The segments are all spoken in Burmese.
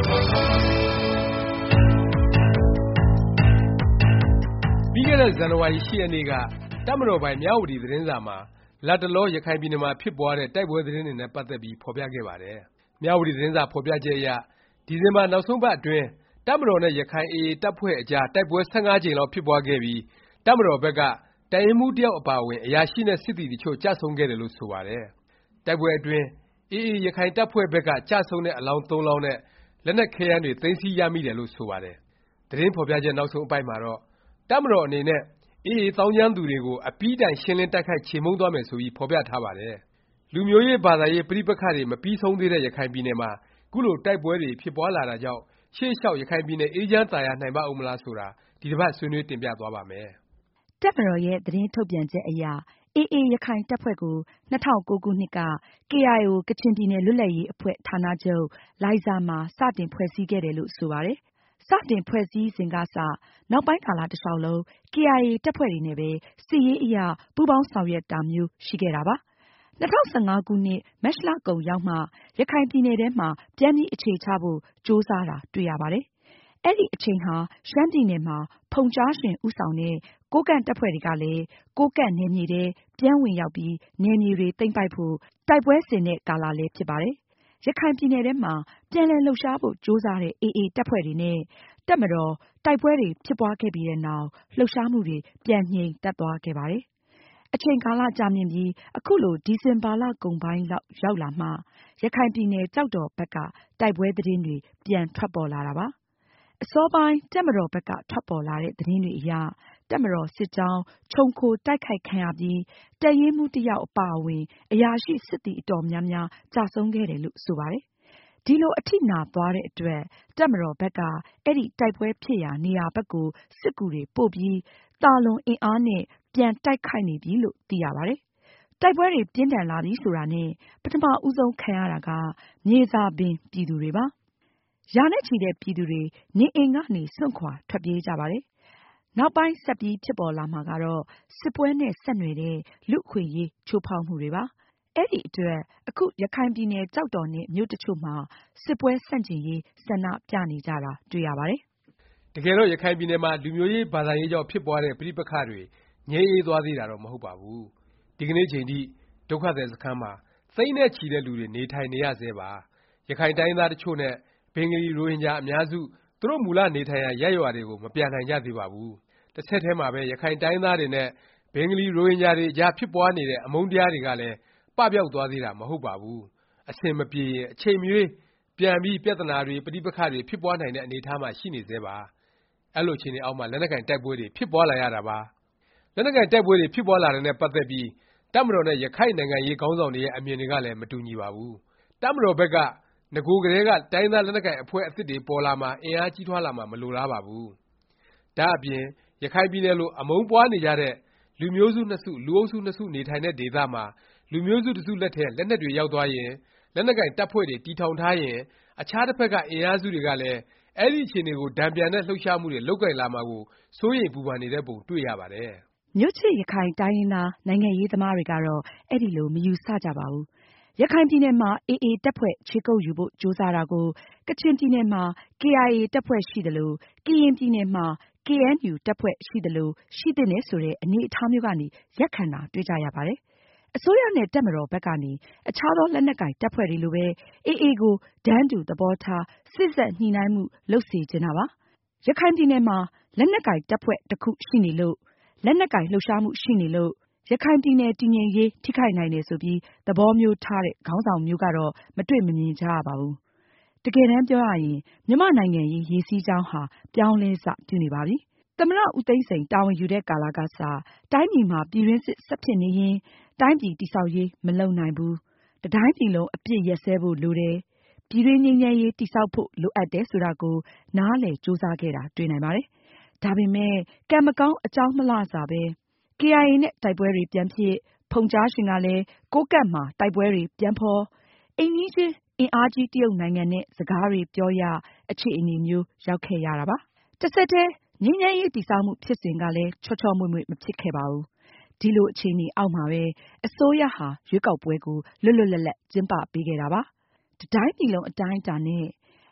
ပြီးခဲ့တဲ့ ဇန်နဝါရီ 8 ရက်နေ့က တပ်မတော်ပိုင် မြဝတီ သတင်းစာမှာ လတ်တလော ရခိုင်ပြည်နယ်မှာ ဖြစ်ပွားတဲ့ တိုက်ပွဲသတင်းတွေနဲ့ ပတ်သက်ပြီး ဖော်ပြခဲ့ပါတယ်။ မြဝတီ သတင်းစာ ဖော်ပြချက်အရ ဒီဇင်ဘာ နောက်ဆုံးပတ် အတွင်း တပ်မတော်နဲ့ ရခိုင် AA တပ်ဖွဲ့အကြား တိုက်ပွဲ ၁၅ ကြိမ်လောက် ဖြစ်ပွားခဲ့ပြီး တပ်မတော်ဘက်က တပ်ရင်းမှူး တစ်ယောက် အပါအဝင် အရာရှိနဲ့ စစ်သည်တစ်ချို့ ကျဆုံးခဲ့တယ်လို့ ဆိုပါတယ်။ တိုက်ပွဲအတွင်း AA ရခိုင်တပ်ဖွဲ့ဘက်က ကျဆုံးတဲ့ အလောင်း ၃ လောင်းနဲ့ လက်နက်ခဲယမ်းတွေ သိမ်းဆည်းရမိတယ်လို့ ဆိုပါတယ်။ သတင်းဖော်ပြချက် နောက်ဆုံးအပိုဒ်မှာတော့ တပ်မတော်အနေနဲ့ AA သောင်းကျန်းသူတွေကို အပြီးတိုင် ရှင်းလင်း တိုက်ခိုက် ချေမှုန်းသွားမယ် ဆိုပြီး ဖော်ပြထားပါတယ်။ လူမျိုးရေး ဘာသာရေး ပဋိပက္ခတွေ မပြီးဆုံးသေးတဲ့ ရခိုင်ပြည်နယ်မှာ ခုလို တိုက်ပွဲတွေ ဖြစ်ပွားလာတာကြောင့် ရှေ့လျောက် ရခိုင်ပြည်နယ် အေးချမ်းသာယာနိုင်ပါ့ဦးမလား ဆိုတာ ဒီတစ်ပတ် ဆွေးနွေး တင်ပြသွားပါ့မယ်။ တပ်မတော်ရဲ့ သတင်းထုတ်ပြန်ချက်အရ AA ရခိုင်တပ်ဖွဲ့ကို ၂၀၀၉ ခုနှစ်က KIO ကချင်ပြည်နယ် လွတ်လပ်ရေးအဖွဲ့ ဌာနချုပ် လိုင်ဇာမှာ စတင်ဖွဲ့စည်းခဲ့တယ်လို့ ဆိုပါတယ်။ စတင်ဖွဲ့စည်းစဉ်ကစ နောက်ပိုင်းကာလ တစ်လျောက်လုံး KIA တပ်ဖွဲ့တွေနဲ့ပဲ စစ်ရေးအရ ပူးပေါင်းဆောင်ရွက်တာမျိုး ရှိခဲ့တာပါ။ ၂၀၁၅ ခုနှစ် မတ်လကုန်ရောက်မှ ရခိုင်ပြည်နယ်ထဲမှာ ပြန်ပြီး အခြေချဖို့ ကြိုးစားတာ တွေ့ရပါတယ်။ အဲဒီအချိန်ဟာ ရှမ်းပြည်နယ်မှာ ဖုန်ကြားရှင် ဦးဆောင်တဲ့ ကိုးကန့်တပ်ဖွဲ့တွေကလည်း ကိုးကန့်နယ်မြေထဲ ပြန်ဝင်ရောက်ပြီး နယ်မြေတွေ သိမ်းပိုက်ဖို့ တိုက်ပွဲဆင်တဲ့ ကာလလည်း ဖြစ်ပါတယ်။ ရခိုင်ပြည်နယ်ထဲမှာ ပြန်လည် လှုပ်ရှားဖို့ ကြိုးစားတဲ့ AA တပ်ဖွဲ့တွေနဲ့ တပ်မတော် တိုက်ပွဲတွေ ဖြစ်ပွားခဲ့ပြီးနောက် လှုပ်ရှားမှုတွေ ပြန်ငြိမ်သက်သွားခဲ့ပါတယ်။ အချိန်ကာလ ကြာမြင့်ပြီး အခုလို ဒီဇင်ဘာလကုန်ပိုင်းလောက် ရောက်လာမှ ရခိုင်ပြည်နယ် ကျောက်တော်ဘက်က တိုက်ပွဲသတင်းတွေ ပြန်ထွက်ပေါ်လာတာပါ။ အစောပိုင်း တပ်မတော်ဘက်က ထွက်ပေါ်လာတဲ့ သတင်းတွေအရ တပ်မတော် စစ်ကြောင်း ခြုံခို တိုက်ခိုက်ခံရပြီး တပ်ရင်းမှူး တစ်ယောက် အပါအဝင် အရာရှိ စစ်သည် အတော်များများ ကျဆုံးခဲ့တယ်လို့ ဆိုပါတယ်။ ဒီလို အထိနာသွားတဲ့အတွက် တပ်မတော်ဘက်က အဲဒီ တိုက်ပွဲဖြစ်ရာ နေရာဘက်ကို စစ်ကူတွေပို့ပြီး သာလွန်အင်အားနဲ့ ပြန်တိုက်ခိုက်နေပြီလို့ သိရပါတယ်။ တိုက်ပွဲတွေ ပြင်းထန်လာပြီ ဆိုတာနဲ့ ပထမ ဦးဆုံး ခံရတာက မြေစာပင် ပြည်သူတွေပါ။ ရာနဲ့ချီတဲ့ ပြည်သူတွေ နေအိမ်ကနေ စွန့်ခွာ ထွက်ပြေးကြပါတယ်။ နောက်ပိုင်း ဆက်ပြီး ဖြစ်ပေါ်လာမှာကတော့ စစ်ပွဲနဲ့ ဆက်နွှယ်တဲ့ လူ့အခွင့်အရေး ချိုးဖေါက်မှုတွေပါ။ အဲဒီအတွက် အခု ရခိုင်ပြည်နယ် ကျောက်တော်နဲ့ မြို့တစ်ချို့မှာ စစ်ပွဲဆန့်ကျင်ရေး ဆန္ဒပြနေကြတာ တွေ့ရပါတယ်။ တကယ်တော့ ရခိုင်ပြည်နယ်မှာ လူမျိုးရေး ဘာသာရေးကြောင့် ဖြစ်ပွားတဲ့ ပဋိပက္ခတွေ ငြိမ်းအေးသွားသေးတာတော့ မဟုတ်ပါဘူး။ ဒီကနေ့အချိန်ထိ ဒုက္ခသည် စခန်းမှာ သိန်းနဲ့ချီတဲ့လူတွေ နေထိုင်နေရဆဲပါ။ ရခိုင်တိုင်းရင်းသား တစ်ချို့နဲ့ ဘင်္ဂလီ ရိုဟင်ဂျာ အများစု သူတို့ မူလ နေထိုင်ရာ ရပ်ရွာတွေကို မပြန်နိုင်ကြသေးပါဘူး။ တဆက်တည်းမှာပဲ ရခိုင်တိုင်းရင်းသားတွေနဲ့ ဘင်္ဂလီ ရိုဟင်ဂျာတွေအကြား ဖြစ်ပွားနေတဲ့ အမုန်းတရားတွေကလည်း ပပျောက်သွားသေးတာ မဟုတ်ပါဘူး။ အဆင်မပြေရင် အချိန်မရွေး ပြန်ပြီး ပြသနာတွေ ပဋိပက္ခတွေ ဖြစ်ပွားနိုင်တဲ့ အနေအထားမှာ ရှိနေဆဲပါ။ အဲလို အခြေအနေအောက်မှာ လက်နက်ကိုင် တိုက်ပွဲတွေ ဖြစ်ပွားလာရတာပါ။ လက်နက်ကိုင် တိုက်ပွဲတွေ ဖြစ်ပွားလာတာနဲ့ ပတ်သက်ပြီး တပ်မတော်နဲ့ ရခိုင့်နိုင်ငံရေး ခေါင်းဆောင်တွေရဲ့ အမြင်တွေကလည်း မတူညီပါဘူး။ တပ်မတော်ဘက်က နဂိုကတည်းက တိုင်းရင်းသား လက်နက်ကိုင် အဖွဲ့အသစ်တွေ ပေါ်လာမှာ၊ အင်အားကြီးထွားလာမှာ မလိုလားပါဘူး။ ဒါ့အပြင် ရခိုင်ပြည်နယ်လို အမုန်းပွားနေကြတဲ့ လူမျိုးစု နှစ်စု လူအုပ်စု နှစ်စု နေထိုင်တဲ့ ဒေသမှာ လူမျိုးစု တစ်စုလက်ထဲ လက်နက်တွေ ရောက်သွားရင်၊ လက်နက်ကိုင် တပ်ဖွဲ့တွေ တည်ထောင်ထားရင် အခြားတစ်ဖက်က အင်အားစုတွေကလည်း အဲဒီ အခြေအနေကို တန်ပြန်တဲ့ လှုပ်ရှားမှုတွေ လုပ်ကိုင်လာမှာကို စိုးရိမ်ပူပန်နေတဲ့ပုံ တွေ့ရပါတယ်။ မြို့ချစ် ရခိုင်တိုင်းရင်းသား နိုင်ငံရေးသမားတွေကတော့ အဲလို မယူဆကြပါဘူး။ ရခိုင်ပြည်နယ်မှာ AA တပ်ဖွဲ့ ခြေကုပ်ယူဖို့ ကြိုးစားတာကို ကချင်ပြည်နယ်မှာ KIA တပ်ဖွဲ့ရှိသလို၊ ကရင်ပြည်နယ်မှာ KNU တပ်ဖွဲ့ရှိသလို ရှိသင့်တယ် ဆိုတဲ့ အနေအထားမျိုးကနေ ရပ်ခံတာ တွေ့ကြရပါတယ်။ အစိုးရနဲ့ တပ်မတော်ဘက်ကနေ အခြားသော လက်နက်ကိုင် တပ်ဖွဲ့တွေလိုပဲ AA ကို တန်းတူ သဘောထား စေ့စပ်ညှိနှိုင်းမှု လုပ်စေချင်တာပါ။ ရခိုင်ပြည်နယ်မှာ လက်နက်ကိုင် တပ်ဖွဲ့ တစ်ခု ရှိနေလို့၊ လက်နက်ကိုင် လှုပ်ရှားမှု ရှိနေလို့ ရခိုင်ပြည်နယ် တည်ငြိမ်ရေး ထိခိုက်နိုင်တယ် ဆိုပြီး သဘောမျိုးထားတဲ့ ခေါင်းဆောင်မျိုးကတော့ မတွေ့မမြင်ကြရပါဘူး။ တကယ်တမ်းပြောရရင် မြန်မာ့နိုင်ငံရေး ရေစီးကြောင်းဟာ ပြောင်းလဲစ ပြုနေပါပြီ။ သမ္မတ ဦးသိန်းစိန် တာဝန်ယူတဲ့ ကာလကစ တိုင်းပြည်မှာ ပြည်တွင်းစစ် ဆက်ဖြစ်နေရင် တိုင်းပြည် တည်ဆောက်ရေး မလုပ်နိုင်ဘူး၊ တစ်တိုင်းပြည်လုံး အပစ်ရပ်စဲဖို့ လိုတယ်၊ ပြည်တွင်းငြိမ်းချမ်းရေး တည်ဆောက်ဖို့ လိုအပ်တယ် ဆိုတာကို နားလည်ကြိုးစားခဲ့တာ တွေ့နိုင်ပါတယ်။ ဒါပေမယ့် ကံမကောင်း အကြောင်းမလှစွာပဲ KIA နဲ့ တိုက်ပွဲတွေ ပြန်ဖြစ်၊ ဖုန်ကြားရှင်ကလည်း ကိုးကန့်မှာ တိုက်ပွဲတွေ ပြန်ဖော်၊ အိမ်နီးချင်း အင်အားကြီး တရုတ်နိုင်ငံနဲ့ စကားတွေပြောရ အခြေအနေမျိုး ရောက်ခဲ့ရတာပါ။ တဆက်တည်း ငြိမ်းချမ်းရေး တည်ဆောက်မှု ဖြစ်စဉ်ကလည်း ချောချောမွေ့မွေ့ မဖြစ်ခဲ့ပါဘူး။ ဒီလို အခြေအနေအောက်မှာပဲ အစိုးရဟာ ရွေးကောက်ပွဲကို လွတ်လွတ်လပ်လပ် ကျင်းပပေးခဲ့တာပါ။ တစ်တိုင်းပြည်လုံး အတိုင်းအတာနဲ့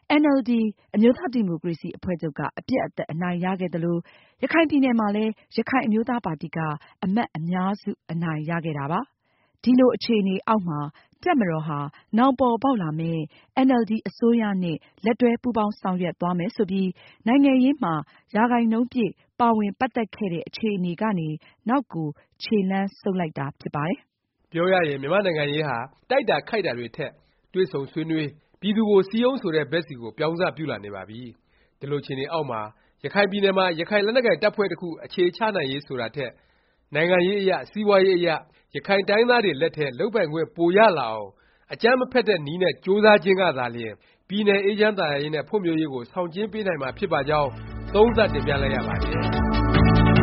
NLD အမျိုးသားဒီမိုကရေစီအဖွဲ့ချုပ်ကအပြတ်အသတ်အနိုင်ရခဲ့သလိုရခိုင်ပြည်နယ်မှာလည်းရခိုင်အမျိုးသားပါတီကအမတ်အများစုအနိုင်ရခဲ့တာပါ။ဒီလိုအခြေအနေအောက်မှာတပ်မတော်ဟာနောင်ပေါ်ပေါက်လာမယ့် NLD အစိုးရနဲ့လက်တွဲပူးပေါင်းဆောင်ရွက်သွားမယ်ဆိုပြီးနိုင်ငံရေးမှာရာခိုင်နှုန်းပြည့်ပါဝင်ပတ်သက်ခဲ့တဲ့အခြေအနေကနေနောက်ကိုခြေလှမ်းဆုတ်လိုက်တာဖြစ်ပါတယ်။ပြောရရင်မြန်မာ့နိုင်ငံရေးဟာတိုက်တာခိုက်တာတွေထက်တွေ့ဆုံဆွေးနွေးပြည်သူကိုစည်းရုံးဆိုတဲ့ဘက်စီကိုပြောင်းစပြုလာနေပါပြီ။ဒီလိုအခြေအနေအောက်မှာရခိုင်ပြည်နယ်မှာရခိုင်လက်နက်ကိုင်တပ်ဖွဲ့တစ်ခုအခြေချနိုင်ရေးဆိုတာထက်နိုင်ငံရေးအရစီးပွားရေးအရရခိုင်တိုင်းသားတွေလက်ထဲလုပ်ပိုင်ခွင့်ပိုရလာအောင်အကြမ်းမဖက်တဲ့နည်းနဲ့ကြိုးစားခြင်းကသာလျှင်ပြည်နယ်အေးချမ်းသာယာရေးနဲ့ဖွံ့ဖြိုးရေးကိုဆောင်ကျဉ်ပေးနိုင်မှာဖြစ်ပါကြောင်းသုံးသပ်တင်ပြလိုက်ရ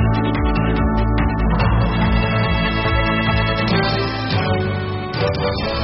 ပါတယ်။